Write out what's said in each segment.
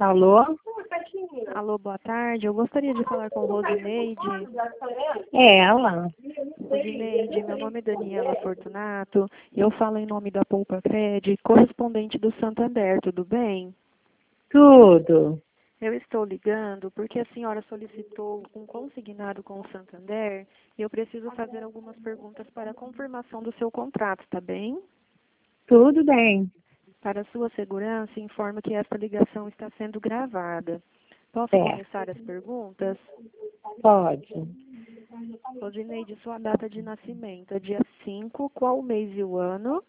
Alô? Alô, boa tarde. Eu gostaria de falar com Rosineide. É ela. Rosineide, meu nome é Daniela Fortunato e eu falo em nome da Poupa Cred, correspondente do Santander, tudo bem? Tudo. Eu estou ligando porque a senhora solicitou um consignado com o Santander e eu preciso fazer algumas perguntas para a confirmação do seu contrato, tá bem? Tudo bem. Para sua segurança, informo que esta ligação está sendo gravada. Posso Certo. começar as perguntas? Pode. Rosineide, sua data de nascimento é dia 5, qual o mês e o ano?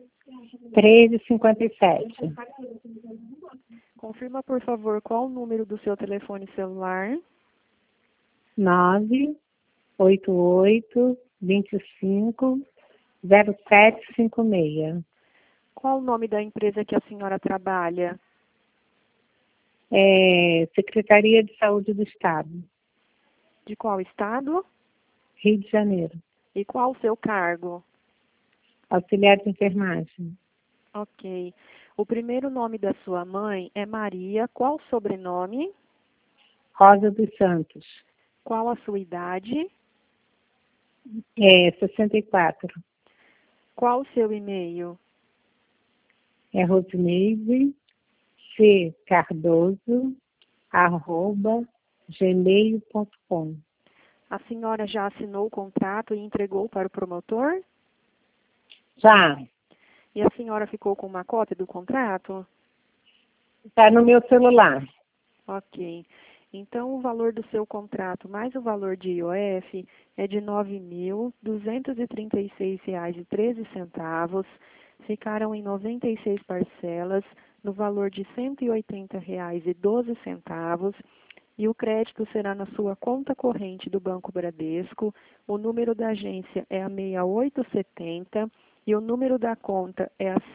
13h57. Confirma, por favor, qual o número do seu telefone celular? 988-25-0756. Qual o nome da empresa que a senhora trabalha? Secretaria de Saúde do Estado, De qual estado? Rio de Janeiro. E qual o seu cargo? Auxiliar de enfermagem. Ok. O primeiro nome da sua mãe é Maria. Qual o sobrenome? Rosa dos Santos. Qual a sua idade? 64. Qual o seu e-mail? Rosineide ccardoso@gmail.com. A senhora já assinou o contrato e entregou para o promotor? Já. E a senhora ficou com uma cópia do contrato? Está no meu celular. Ok. Então, o valor do seu contrato mais o valor de IOF é de R$ 9.236,13. Ficaram em 96 parcelas, no valor de R$ 180,12. E o crédito será na sua conta corrente do Banco Bradesco. O número da agência é a 6870 e o número da conta é a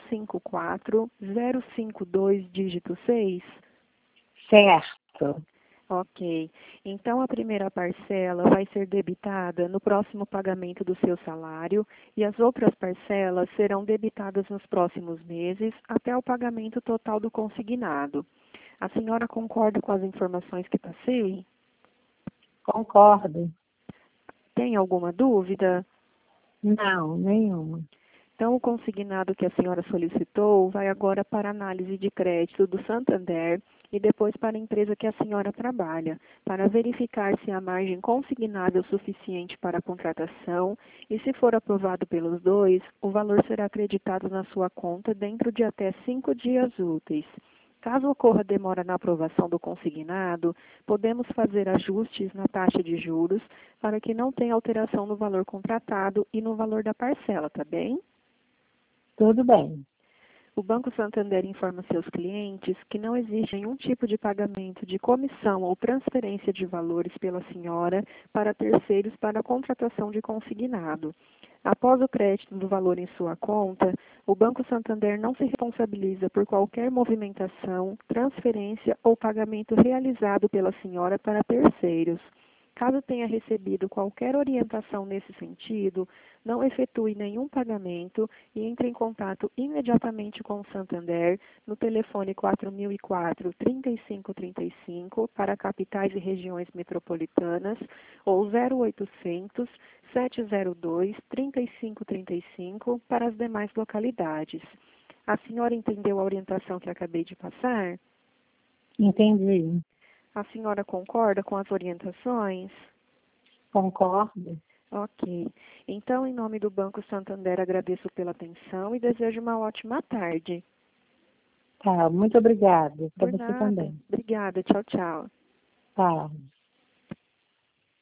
554052, dígito 6. Certo. Ok. Então, a primeira parcela vai ser debitada no próximo pagamento do seu salário e as outras parcelas serão debitadas nos próximos meses até o pagamento total do consignado. A senhora concorda com as informações que passei? Concordo. Tem alguma dúvida? Não, nenhuma. Então, o consignado que a senhora solicitou vai agora para análise de crédito do Santander e depois para a empresa que a senhora trabalha, para verificar se a margem consignada é o suficiente para a contratação e, se for aprovado pelos dois, o valor será acreditado na sua conta dentro de até 5 dias úteis. Caso ocorra demora na aprovação do consignado, podemos fazer ajustes na taxa de juros para que não tenha alteração no valor contratado e no valor da parcela, tá bem? Tudo bem. O Banco Santander informa seus clientes que não existe nenhum tipo de pagamento de comissão ou transferência de valores pela senhora para terceiros para a contratação de consignado. Após o crédito do valor em sua conta, o Banco Santander não se responsabiliza por qualquer movimentação, transferência ou pagamento realizado pela senhora para terceiros. Caso tenha recebido qualquer orientação nesse sentido, não efetue nenhum pagamento e entre em contato imediatamente com o Santander no telefone 4004-3535 para capitais e regiões metropolitanas ou 0800 702 3535 para as demais localidades. A senhora entendeu a orientação que acabei de passar? Entendi. A senhora concorda com as orientações? Concordo. Ok. Então, em nome do Banco Santander, agradeço pela atenção e desejo uma ótima tarde. Tá, muito obrigada. Para Por você nada. também. Obrigada. Tchau, tchau. Tá.